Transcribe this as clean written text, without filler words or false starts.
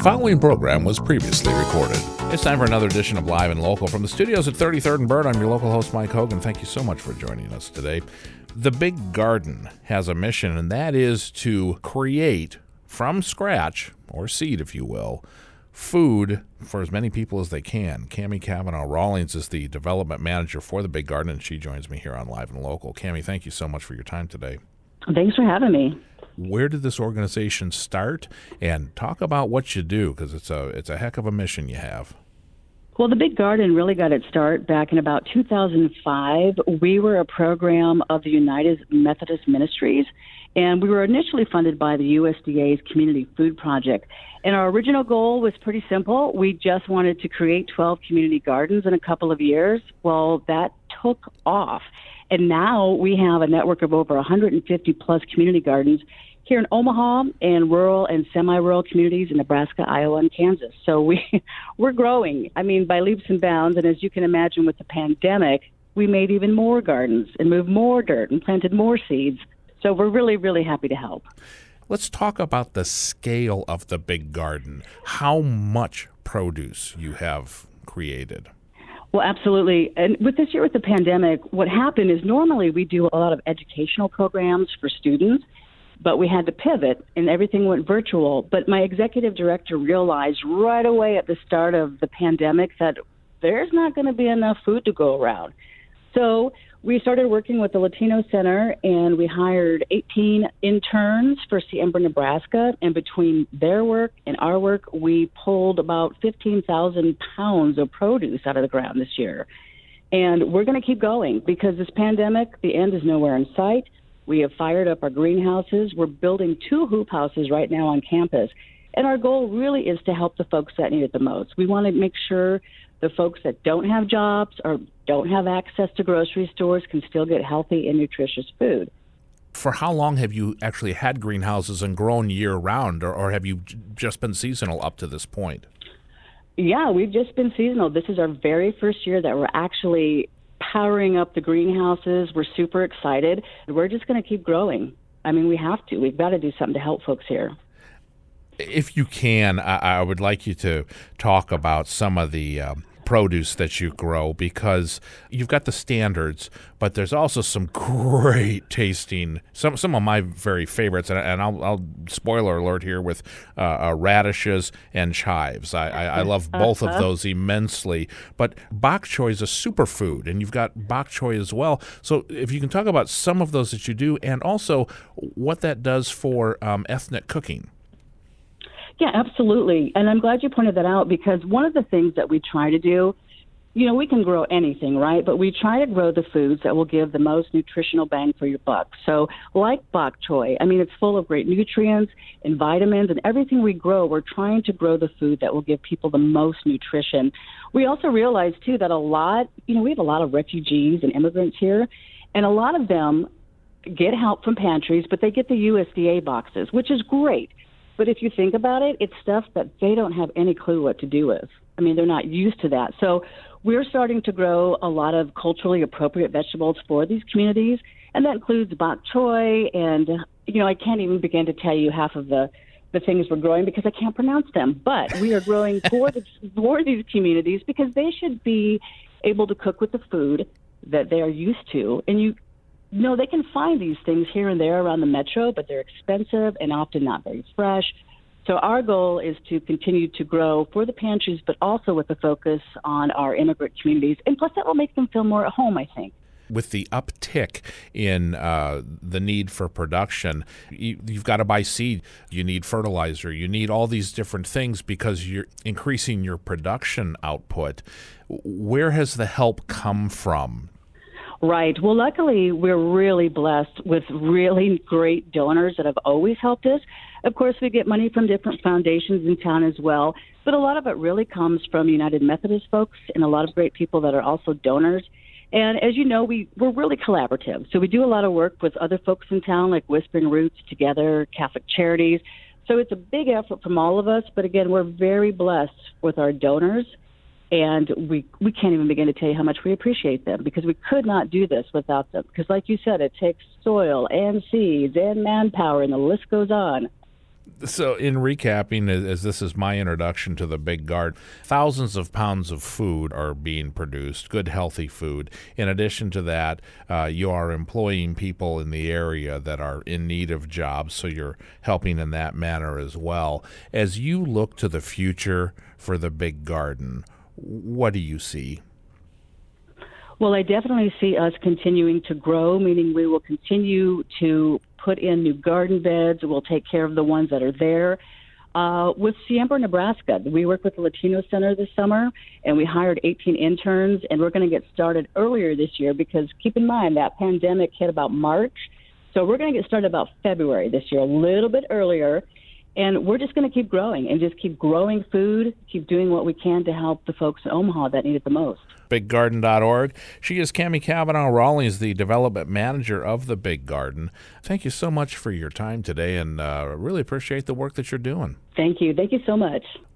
following program was previously recorded. It's time for another edition of Live and Local. From the studios at 33rd and Bird, I'm your local host, Mike Hogan. Thank you so much for joining us today. The Big Garden has a mission, and that is to create from scratch, or seed if you will, food for as many people as they can. Cammie Cavanaugh Rawlings is the development manager for the Big Garden, and she joins me here on Live and Local. Cammie, thank you so much for your time today. Thanks for having me. Where did this organization start? And talk about what you do, because it's a heck of a mission you have. Well, the Big Garden really got its start back in about 2005. We were a program of the United Methodist Ministries, and we were initially funded by the USDA's Community Food Project. And our original goal was pretty simple. We just wanted to create 12 community gardens in a couple of years. Well, that took off. And now we have a network of over 150 plus community gardens here in Omaha and rural and semi-rural communities in Nebraska, Iowa, and Kansas. So we're growing, by leaps and bounds. And as you can imagine with the pandemic, we made even more gardens and moved more dirt and planted more seeds. So we're really, really happy to help. Let's talk about the scale of the Big Garden. How much produce you have created? Well, absolutely. And with this year with the pandemic, what happened is normally we do a lot of educational programs for students, but we had to pivot and everything went virtual. But my executive director realized right away at the start of the pandemic that there's not going to be enough food to go around. So we started working with the Latino Center, and we hired 18 interns for See Ember, Nebraska. And between their work and our work, we pulled about 15,000 pounds of produce out of the ground this year. And we're going to keep going because this pandemic, the end is nowhere in sight. We have fired up our greenhouses. We're building 2 hoop houses right now on campus. And our goal really is to help the folks that need it the most. We want to make sure the folks that don't have jobs or don't have access to grocery stores can still get healthy and nutritious food. For how long have you actually had greenhouses and grown year-round, or have you just been seasonal up to this point? Yeah, we've just been seasonal. This is our very first year that we're actually powering up the greenhouses. We're super excited. We're just going to keep growing. We have to. We've got to do something to help folks here. If you can, I would like you to talk about some of the produce that you grow, because you've got the standards, but there's also some great tasting, some of my very favorites, and I'll spoiler alert here with radishes and chives. I love both of those immensely, but bok choy is a superfood, and you've got bok choy as well. So if you can talk about some of those that you do, and also what that does for ethnic cooking. Yeah, absolutely. And I'm glad you pointed that out, because one of the things that we try to do, we can grow anything, right? But we try to grow the foods that will give the most nutritional bang for your buck. So like bok choy, it's full of great nutrients and vitamins, and everything we grow, we're trying to grow the food that will give people the most nutrition. We also realize, too, that we have a lot of refugees and immigrants here, and a lot of them get help from pantries, but they get the USDA boxes, which is great. But if you think about it, it's stuff that they don't have any clue what to do with. They're not used to that. So we're starting to grow a lot of culturally appropriate vegetables for these communities, and that includes bok choy. And, I can't even begin to tell you half of the things we're growing because I can't pronounce them. But we are growing for these communities because they should be able to cook with the food that they are used to. And they can find these things here and there around the metro, but they're expensive and often not very fresh. So our goal is to continue to grow for the pantries, but also with a focus on our immigrant communities. And plus, that will make them feel more at home, I think. With the uptick in the need for production, you've got to buy seed, you need fertilizer, you need all these different things because you're increasing your production output. Where has the help come from? Right. Well, luckily, we're really blessed with really great donors that have always helped us. Of course, we get money from different foundations in town as well, but a lot of it really comes from United Methodist folks and a lot of great people that are also donors. And as you know, we're really collaborative. So we do a lot of work with other folks in town, like Whispering Roots, Together, Catholic Charities. So it's a big effort from all of us. But again, we're very blessed with our donors. And we can't even begin to tell you how much we appreciate them, because we could not do this without them. Because like you said, it takes soil and seeds and manpower, and the list goes on. So, in recapping, as this is my introduction to the Big Garden, thousands of pounds of food are being produced, good, healthy food. In addition to that, you are employing people in the area that are in need of jobs, so you're helping in that manner as well. As you look to the future for the Big Garden, what do you see? Well, I definitely see us continuing to grow, meaning we will continue to put in new garden beds. We'll take care of the ones that are there. With Siembra, Nebraska, we worked with the Latino Center this summer, and we hired 18 interns, and we're going to get started earlier this year because keep in mind that pandemic hit about March. So we're going to get started about February this year, a little bit earlier. And we're just going to keep growing and just keep growing food, keep doing what we can to help the folks in Omaha that need it the most. BigGarden.org. She is Cammie Cavanaugh-Rawlings, the development manager of the Big Garden. Thank you so much for your time today, and really appreciate the work that you're doing. Thank you. Thank you so much.